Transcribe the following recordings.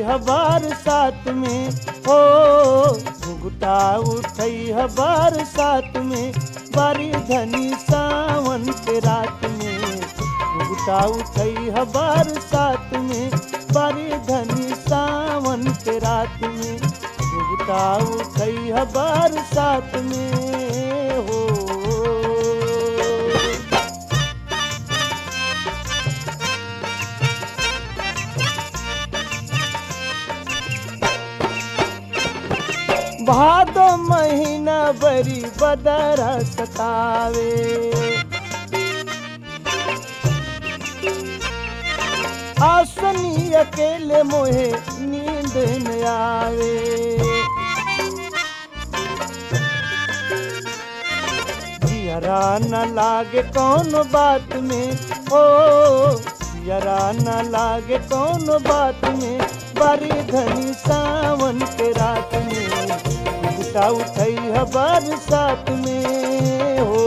है बरसात में, हो घुघुटा उठई है बरसात में, बारी धनी सावन के रात में। घुघुटा उठई है बरसात में, बारी धनी सावन के रात में। घुघुटा उठई है बरसात में, हो। भादो महीना बरी बदरा सतावे, आसनी अकेले मोहे नींद न आवे। जियरा न लागे कौन बात में, ओ जियरा न लागे कौन बात में, बारी धनी सावन के रात में। घुघुटा उठई है बरसात में, हो।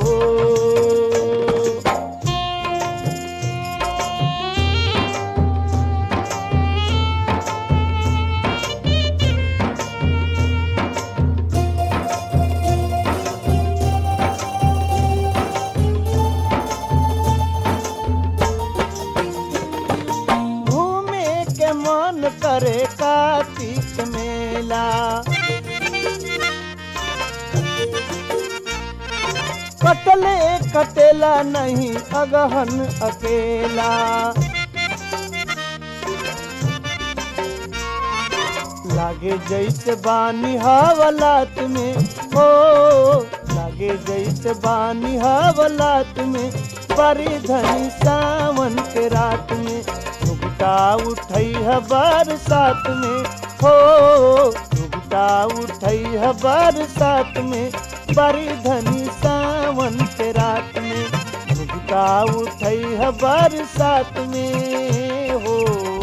घूमे के मन करे कार्तिक मेला, कटले कटेला नहीं अगहन अकेला। लागे जैसे बानी हवलात में, हो लागे जैसे बानी हवलात में, बारी धनी सावन के रात में। घुघुटा उठई है बरसात में, हो घुघुटा उठई है बरसात में, बारी धनी सावन के रात में। घुघुटा उठई है बरसात में, हो।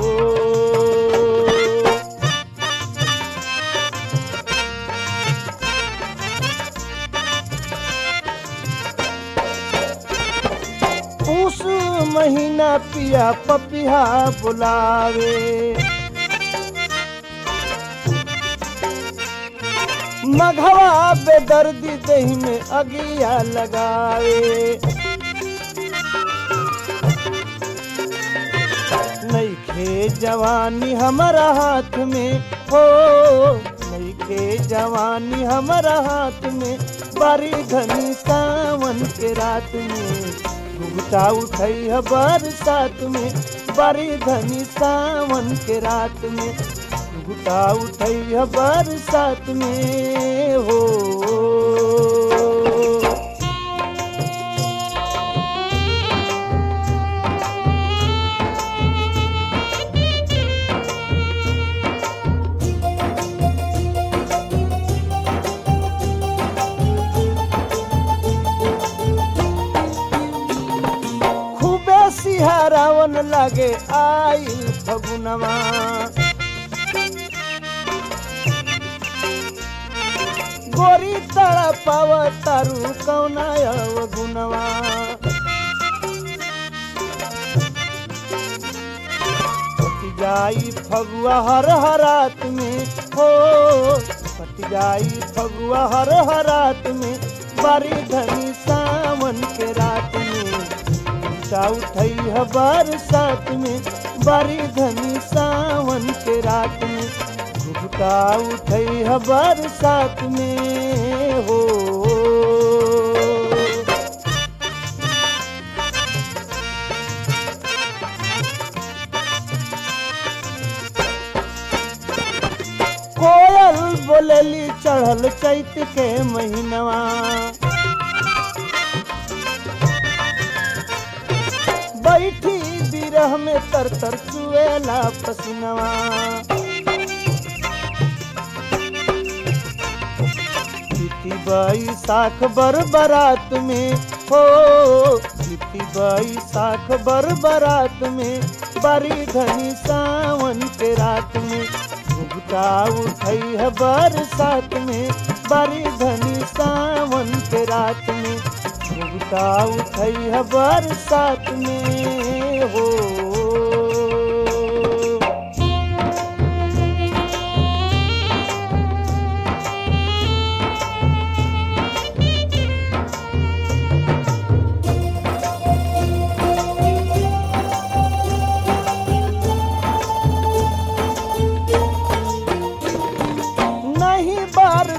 पूस महीना पिया पपिया बुलावे, मघवा बेदर्दी देह में अगिया लगावे। नइखे जवानी हमारा हाथ में, हो नइखे जवानी हमारा हाथ में, बारी घनी सावन के रात में। घुघुटा उठई है बरसात में, बारी घनी सावन के रात में। घुघुटा उठई है बरसात में, हो। सिहरावन लागे आइल फगुनवा, गोरी तड़ा पाव तारू कौना गुनवा। पति जाई फगुआ हर हरात में, हो पति जाई फगुआ हर हरात में, बारी धनी सावन के रात में। घुघुटा उठई है बरसात में, बारी धनी सावन के रात में। घुघुटा उठई है बरसात में, हो। कोयल बोलेली चढ़ल चैत के महीनवा, बैठी बिरह में तर तर चुएला पसीनवा। बीती बैसाख बरबरात में, हो बीती बैसाख बरबरात में, बारी धनी सावन के रात में। घुघुटा उठई है बरसात में, बारी धनी सावन के रात में। घुघुटा उठई है बरसात में, हो।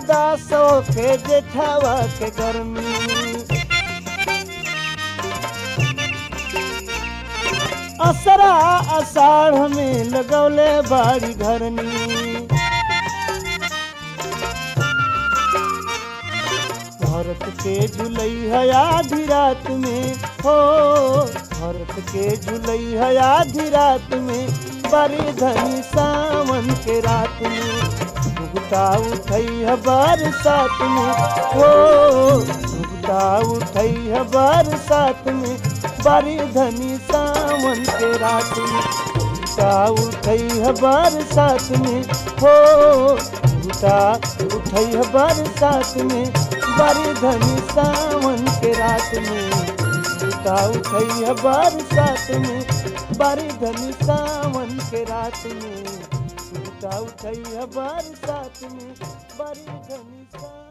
बर्दाश्त के जेठावा के गर्मी। असरा आषाढ़ में लगौले बाड़ी घरनी। भरत के झुलैया आधी रात में हो, भरत के झुलैया आधी रात में, बड़ी धनी सावन के रात में। घुघटा उठैया बरसात में हो, घुघटा उठैया बरसात में, बड़ी धनी सावन के रात में। घुघटा उठैया बरसात में हो, घुघटा उठैया बरसात में, बड़ी धनी सावन के रात में। घुघटा उठैया बरसात में, बड़ी धनी सावन के रात में। घुघटा उठैया बरसात में, बड़ी धनी सावन।